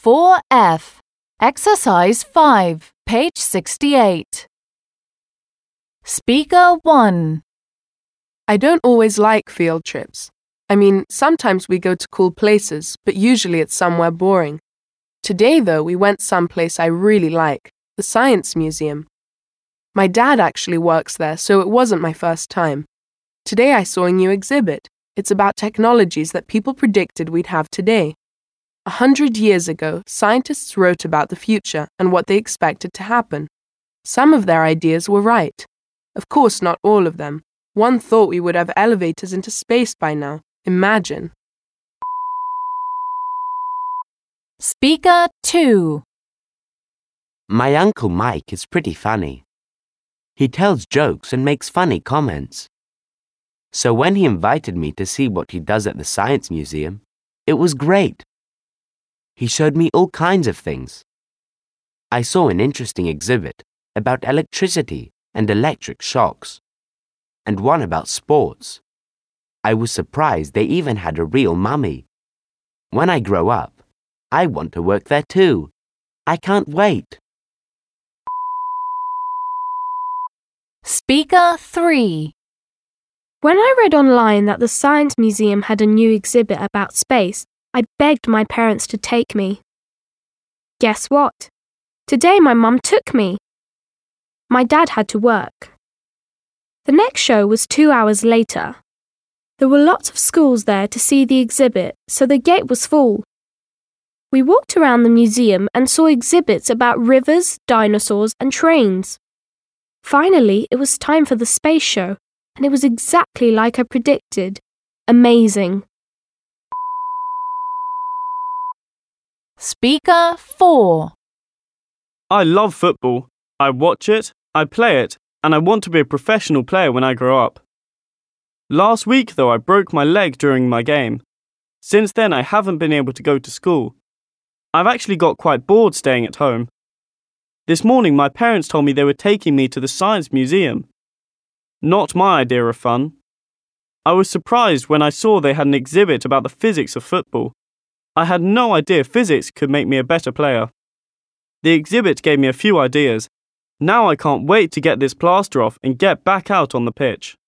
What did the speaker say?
4F. Exercise 5, page 68. Speaker 1. I don't always like field trips. I mean, sometimes we go to cool places, but usually it's somewhere boring. Today, though, we went someplace I really like, the Science Museum. My dad actually works there, so it wasn't my first time. Today I saw a new exhibit. It's about technologies that people predicted we'd have today. 100 years ago, scientists wrote about the future and what they expected to happen. Some of their ideas were right. Of course, not all of them. One thought we would have elevators into space by now. Imagine. Speaker 2. My Uncle Mike is pretty funny. He tells jokes and makes funny comments. So when he invited me to see what he does at the Science Museum, it was great. He showed me all kinds of things. I saw an interesting exhibit about electricity and electric shocks, and one about sports. I was surprised they even had a real mummy. When I grow up, I want to work there too. I can't wait. Speaker 3. When I read online that the Science Museum had a new exhibit about space, I begged my parents to take me. Guess what? Today my mum took me. My dad had to work. The next show was 2 hours later. There were lots of schools there to see the exhibit, so the gate was full. We walked around the museum and saw exhibits about rivers, dinosaurs, and trains. Finally, it was time for the space show, and it was exactly like I predicted. Amazing. Speaker 4. I love football. I watch it, I play it, and I want to be a professional player when I grow up. Last week, though, I broke my leg during my game. Since then, I haven't been able to go to school. I've actually got quite bored staying at home. This morning, my parents told me they were taking me to the Science Museum. Not my idea of fun. I was surprised when I saw they had an exhibit about the physics of football. I had no idea physics could make me a better player. The exhibit gave me a few ideas. Now I can't wait to get this plaster off and get back out on the pitch.